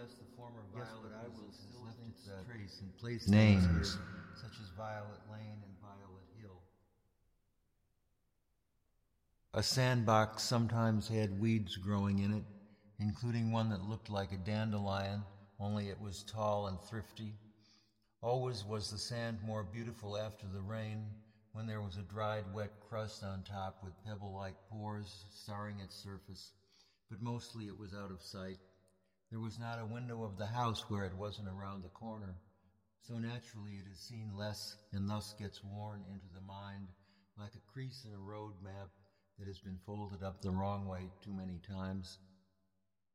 Nevertheless, the former Violet Business has left its trace in places Names. such as Violet Lane and Violet Hill. A sandbox sometimes had weeds growing in it, including one that looked like a dandelion, only it was tall and thrifty. Always was the sand more beautiful after the rain, when there was a dried, wet crust on top with pebble-like pores starring its surface, but mostly it was out of sight. There was not a window of the house where it wasn't around the corner, so naturally it is seen less and thus gets worn into the mind like a crease in a road map that has been folded up the wrong way too many times.